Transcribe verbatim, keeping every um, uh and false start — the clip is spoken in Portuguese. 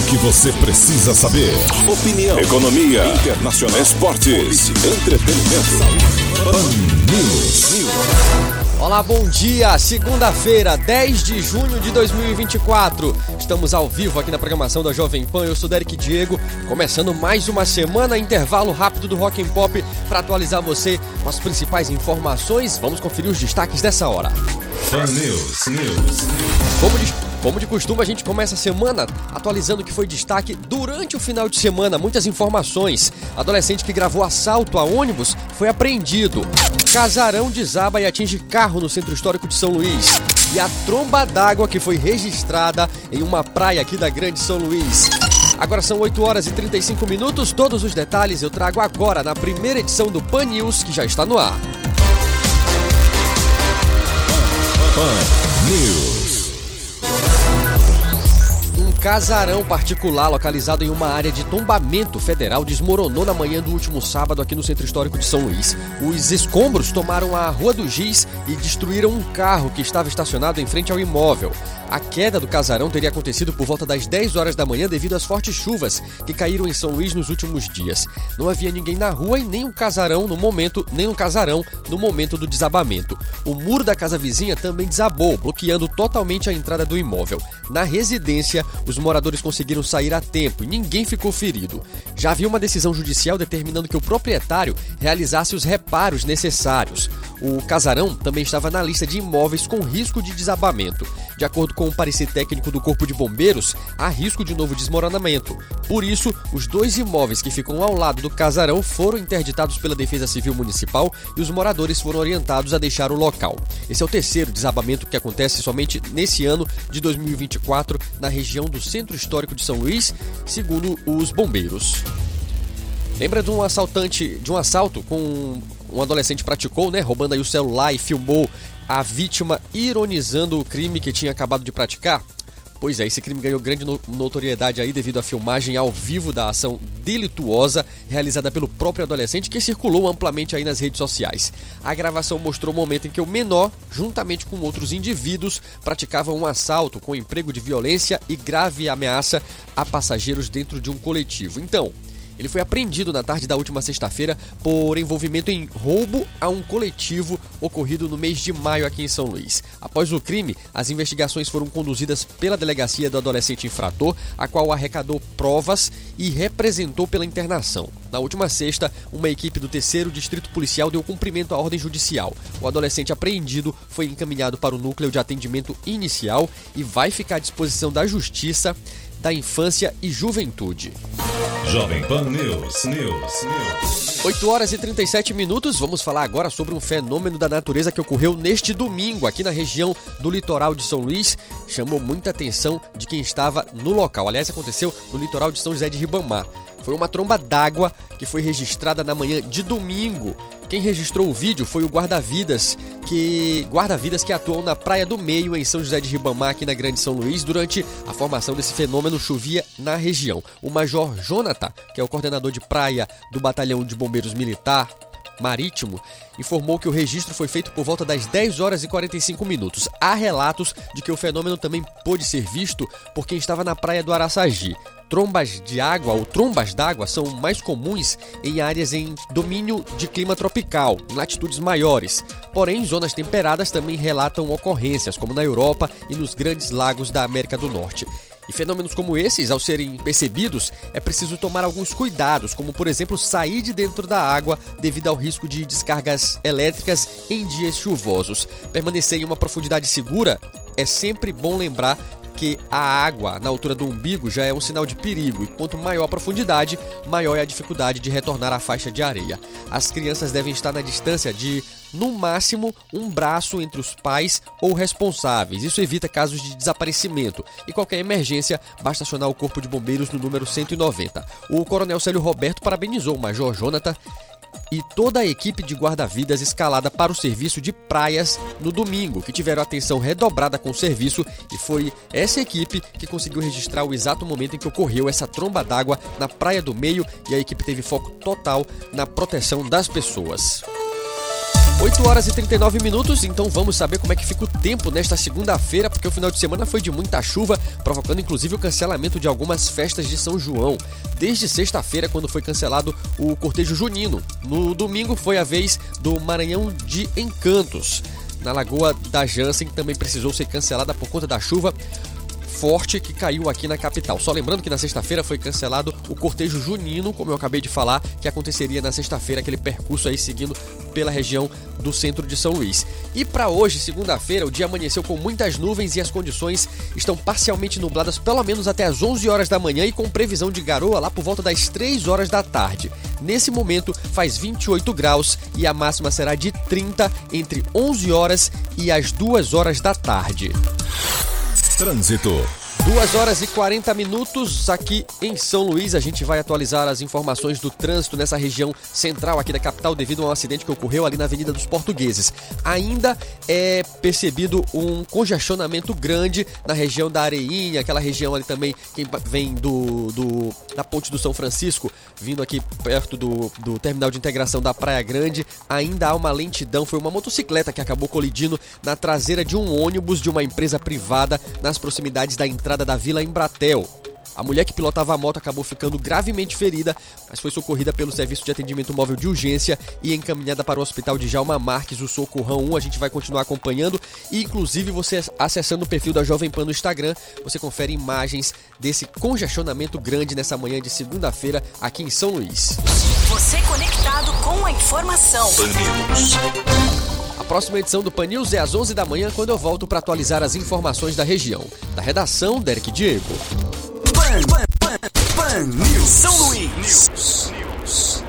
que você precisa saber. Opinião, economia, internacional, esportes, entretenimento. Pan News. Olá, bom dia! Segunda-feira, dez de junho de dois mil e vinte e quatro. Estamos ao vivo aqui na programação da Jovem Pan. Eu sou Derek Diego, começando mais uma semana, intervalo rápido do Rock and Pop para atualizar você com as principais informações. Vamos conferir os destaques dessa hora. Pan News, News. Como de, como de costume, a gente começa a semana atualizando o que foi destaque durante o final de semana. Muitas informações. Adolescente que gravou assalto a ônibus foi apreendido. Casarão desaba e atinge carro no Centro Histórico de São Luís. E a tromba d'água que foi registrada em uma praia aqui da Grande São Luís. Agora são oito horas e trinta e cinco minutos. Todos os detalhes eu trago agora na primeira edição do Pan News, que já está no ar. Pan News. Um casarão particular localizado em uma área de tombamento federal desmoronou na manhã do último sábado aqui no Centro Histórico de São Luís. Os escombros tomaram a Rua do Giz e destruíram um carro que estava estacionado em frente ao imóvel. A queda do casarão teria acontecido por volta das dez horas da manhã devido às fortes chuvas que caíram em São Luís nos últimos dias. Não havia ninguém na rua e nem um casarão no momento, nem um casarão no momento do desabamento. O muro da casa vizinha também desabou, bloqueando totalmente a entrada do imóvel. Na residência, os moradores conseguiram sair a tempo e ninguém ficou ferido. Já havia uma decisão judicial determinando que o proprietário realizasse os reparos necessários. O casarão também estava na lista de imóveis com risco de desabamento. De acordo com o parecer técnico do Corpo de Bombeiros, há risco de novo desmoronamento. Por isso, os dois imóveis que ficam ao lado do casarão foram interditados pela Defesa Civil Municipal e os moradores foram orientados a deixar o local. Esse é o terceiro desabamento que acontece somente nesse ano de dois mil e vinte e quatro na região do Centro Histórico de São Luís, segundo os bombeiros. Lembra de um assaltante, de um assalto com um adolescente praticou, né, roubando aí o celular e filmou a vítima ironizando o crime que tinha acabado de praticar? Pois é, esse crime ganhou grande notoriedade aí devido à filmagem ao vivo da ação delituosa realizada pelo próprio adolescente, que circulou amplamente aí nas redes sociais. A gravação mostrou o momento em que o menor, juntamente com outros indivíduos, praticavam um assalto com emprego de violência e grave ameaça a passageiros dentro de um coletivo. Então, ele foi apreendido na tarde da última sexta-feira por envolvimento em roubo a um coletivo ocorrido no mês de maio aqui em São Luís. Após o crime, as investigações foram conduzidas pela delegacia do adolescente infrator, a qual arrecadou provas e representou pela internação. Na última sexta, uma equipe do terceiro Distrito Policial deu cumprimento à ordem judicial. O adolescente apreendido foi encaminhado para o núcleo de atendimento inicial e vai ficar à disposição da Justiça da Infância e Juventude. Jovem Pan News, News, News. oito horas e trinta e sete minutos, vamos falar agora sobre um fenômeno da natureza que ocorreu neste domingo aqui na região do litoral de São Luís. Chamou muita atenção de quem estava no local. Aliás, aconteceu no litoral de São José de Ribamar. Foi uma tromba d'água que foi registrada na manhã de domingo. Quem registrou o vídeo foi o guarda-vidas que guarda-vidas que atuou na Praia do Meio, em São José de Ribamar, aqui na Grande São Luís. Durante a formação desse fenômeno, chovia na região. O Major Jonathan, que é o coordenador de praia do Batalhão de Bombeiros Militar Marítimo, informou que o registro foi feito por volta das dez horas e quarenta e cinco minutos. Há relatos de que o fenômeno também pôde ser visto por quem estava na praia do Araçagi. Trombas de água ou trombas d'água são mais comuns em áreas em domínio de clima tropical, em latitudes maiores. Porém, zonas temperadas também relatam ocorrências, como na Europa e nos grandes lagos da América do Norte. E fenômenos como esses, ao serem percebidos, é preciso tomar alguns cuidados, como, por exemplo, sair de dentro da água devido ao risco de descargas elétricas em dias chuvosos. Permanecer em uma profundidade segura é sempre bom lembrar que a água na altura do umbigo já é um sinal de perigo e quanto maior a profundidade, maior é a dificuldade de retornar à faixa de areia. As crianças devem estar na distância de, no máximo, um braço entre os pais ou responsáveis. Isso evita casos de desaparecimento e qualquer emergência, basta acionar o Corpo de Bombeiros no número cento e noventa. O Coronel Célio Roberto parabenizou o Major Jonathan e toda a equipe de guarda-vidas escalada para o serviço de praias no domingo, que tiveram atenção redobrada com o serviço, e foi essa equipe que conseguiu registrar o exato momento em que ocorreu essa tromba d'água na Praia do Meio, e a equipe teve foco total na proteção das pessoas. oito horas e trinta e nove minutos, então vamos saber como é que fica o tempo nesta segunda-feira, porque o final de semana foi de muita chuva, provocando inclusive o cancelamento de algumas festas de São João. Desde sexta-feira, quando foi cancelado o cortejo junino. No domingo foi a vez do Maranhão de Encantos. Na Lagoa da Jansen também precisou ser cancelada por conta da chuva forte que caiu aqui na capital. Só lembrando que na sexta-feira foi cancelado o cortejo junino, como eu acabei de falar, que aconteceria na sexta-feira, aquele percurso aí seguindo pela região do centro de São Luís. E para hoje, segunda-feira, o dia amanheceu com muitas nuvens e as condições estão parcialmente nubladas pelo menos até as onze horas da manhã e com previsão de garoa lá por volta das três horas da tarde. Nesse momento faz vinte e oito graus e a máxima será de trinta entre onze horas e as duas horas da tarde. Trânsito. duas horas e quarenta minutos aqui em São Luís. A gente vai atualizar as informações do trânsito nessa região central aqui da capital devido a um acidente que ocorreu ali na Avenida dos Portugueses. Ainda é percebido um congestionamento grande na região da Areinha, aquela região ali também, quem vem do, do, da Ponte do São Francisco, vindo aqui perto do, do terminal de integração da Praia Grande. Ainda há uma lentidão, foi uma motocicleta que acabou colidindo na traseira de um ônibus de uma empresa privada nas proximidades da entrada da Vila Embratel. A mulher que pilotava a moto acabou ficando gravemente ferida, mas foi socorrida pelo Serviço de Atendimento Móvel de Urgência e encaminhada para o Hospital de Djalma Marques, o Socorrão um. A gente vai continuar acompanhando e, inclusive, você acessando o perfil da Jovem Pan no Instagram, você confere imagens desse congestionamento grande nessa manhã de segunda-feira aqui em São Luís. Você conectado com a informação. Pan News. A próxima edição do Pan News é às onze da manhã, quando eu volto para atualizar as informações da região. Da redação, Derek Diego. Pan, Pan, Pan, Pan News. São Luís. News. News.